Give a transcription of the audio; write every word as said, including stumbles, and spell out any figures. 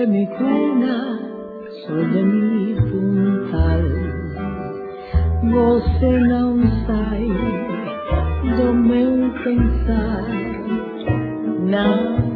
de mi cuna, sol de mi puntal, você não sai do meu pensar, não